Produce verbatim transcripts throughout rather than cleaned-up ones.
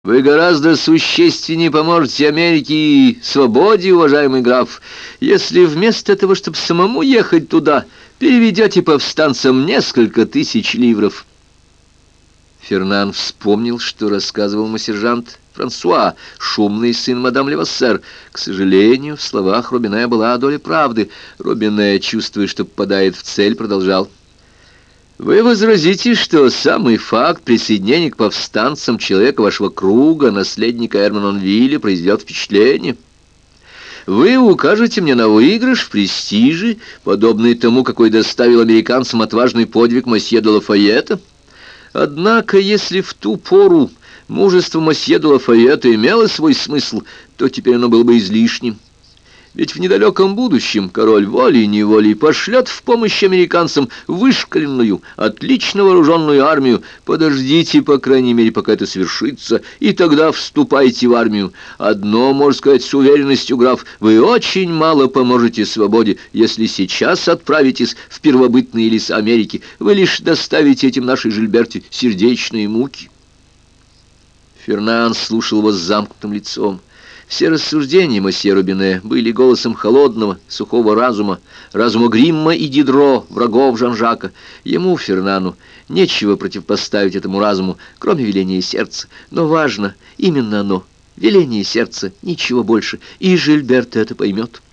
Вы гораздо существеннее поможете Америке и свободе, уважаемый граф, если вместо того, чтобы самому ехать туда, переведете повстанцам несколько тысяч ливров. Фернан вспомнил, что рассказывал ему сержант Франсуа, шумный сын мадам Левассер. К сожалению, в словах Робине была доля правды. Робине, чувствуя, что попадает в цель, продолжал. Вы возразите, что самый факт присоединения к повстанцам человека вашего круга, наследника Эрменонвилля, произведет впечатление. Вы укажете мне на выигрыш в престиже, подобный тому, какой доставил американцам отважный подвиг мосье де Лафайета. Однако, если в ту пору мужество мосье де Лафайета имело свой смысл, то теперь оно было бы излишним. Ведь в недалеком будущем король волей-неволей пошлет в помощь американцам вышкаленную, отлично вооруженную армию. Подождите, по крайней мере, пока это свершится, и тогда вступайте в армию. Одно, можно сказать с уверенностью, граф, вы очень мало поможете свободе, если сейчас отправитесь в первобытные леса Америки. Вы лишь доставите этим нашей Жильберте сердечные муки. Фернан слушал его с замкнутым лицом. Все рассуждения мосье Робине были голосом холодного, сухого разума, разума Гримма и Дидро, врагов Жан-Жака. Ему, Фернану, нечего противопоставить этому разуму, кроме веления сердца. Но важно именно оно, веление сердца, ничего больше, и Жильберта это поймет.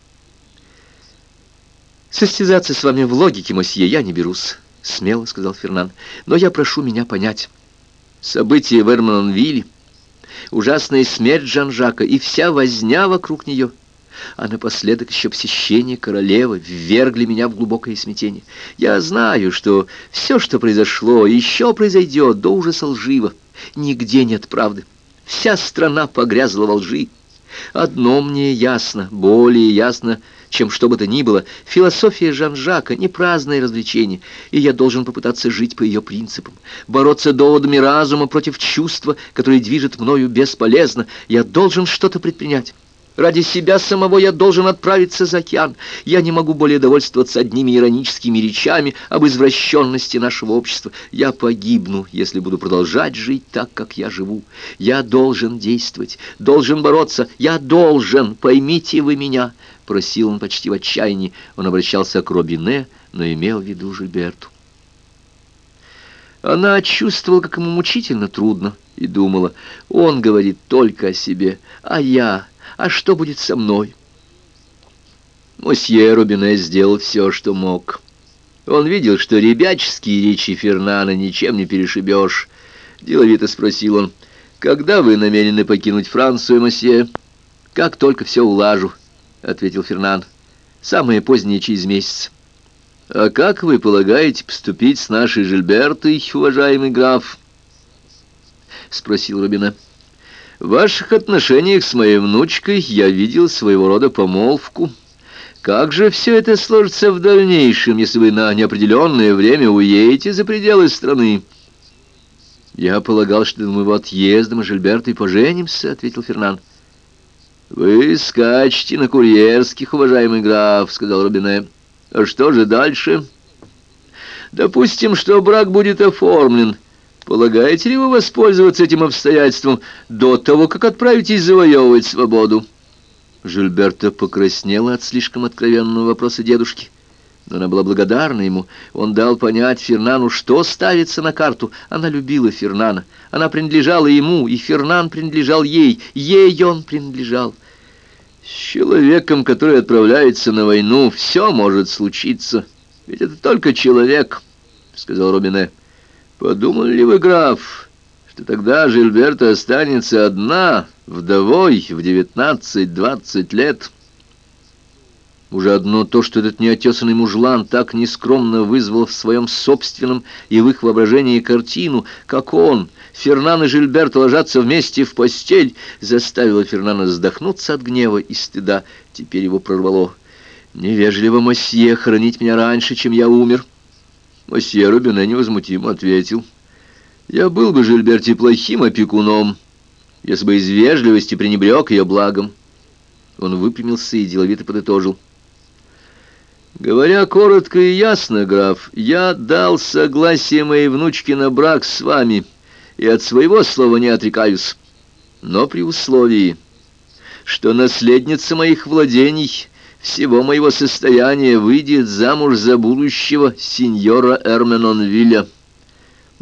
«Состязаться с вами в логике, мосье, я не берусь», — смело сказал Фернан, — «но я прошу меня понять. События в Эрменонвилле, ужасная смерть Жан-Жака и вся возня вокруг нее, а напоследок еще посещение королевы ввергли меня в глубокое смятение. Я знаю, что все, что произошло, еще произойдет до ужаса лживо. Нигде нет правды. Вся страна погрязла во лжи. Одно мне ясно, более ясно, чем что бы то ни было, философия Жан-Жака — не праздное развлечение, и я должен попытаться жить по ее принципам. Бороться доводами разума против чувства, которое движет мною, бесполезно. Я должен что-то предпринять. Ради себя самого я должен отправиться за океан. Я не могу более довольствоваться одними ироническими речами об извращенности нашего общества. Я погибну, если буду продолжать жить так, как я живу. Я должен действовать, должен бороться. Я должен, поймите вы меня, — просил он почти в отчаянии. Он обращался к Робине, но имел в виду Жильберту. Она чувствовала, как ему мучительно трудно, и думала, он говорит только о себе, а я... А что будет со мной? Мосье Робине сделал все, что мог. Он видел, что ребяческие речи Фернана ничем не перешибешь. Деловито спросил он, «Когда вы намерены покинуть Францию, мосье?» «Как только все улажу», — ответил Фернан. «Самое позднее через месяц». «А как вы полагаете поступить с нашей Жильбертой, уважаемый граф?» — спросил Робине. В ваших отношениях с моей внучкой я видел своего рода помолвку. Как же все это сложится в дальнейшем, если вы на неопределенное время уедете за пределы страны? Я полагал, что до моего отъезда мы с Жильбертой поженимся, — ответил Фернан. Вы скачете на курьерских, уважаемый граф, — сказал Робине. А что же дальше? Допустим, что брак будет оформлен. Полагаете ли вы воспользоваться этим обстоятельством до того, как отправитесь завоевывать свободу?» Жильберта покраснела от слишком откровенного вопроса дедушки, но она была благодарна ему. Он дал понять Фернану, что ставится на карту. Она любила Фернана, она принадлежала ему, и Фернан принадлежал ей, ей он принадлежал. «С человеком, который отправляется на войну, все может случиться, ведь это только человек», — сказал Робине. «Подумали ли вы, граф, что тогда Жильберта останется одна, вдовой, в девятнадцать-двадцать лет?» Уже одно то, что этот неотесанный мужлан так нескромно вызвал в своем собственном и в их воображении картину, как он, Фернан и Жильберта ложатся вместе в постель, заставило Фернана вздохнуться от гнева и стыда. Теперь его прорвало. «Невежливо, мосье, хоронить меня раньше, чем я умер». Мосье Робине невозмутимо ответил, «Я был бы Жильберте плохим опекуном, если бы из вежливости пренебрег ее благом». Он выпрямился и деловито подытожил. «Говоря коротко и ясно, граф, я дал согласие моей внучке на брак с вами, и от своего слова не отрекаюсь. но при условии, что наследница моих владений, всего моего состояния, выйдет замуж за будущего сеньора Эрменонвилля.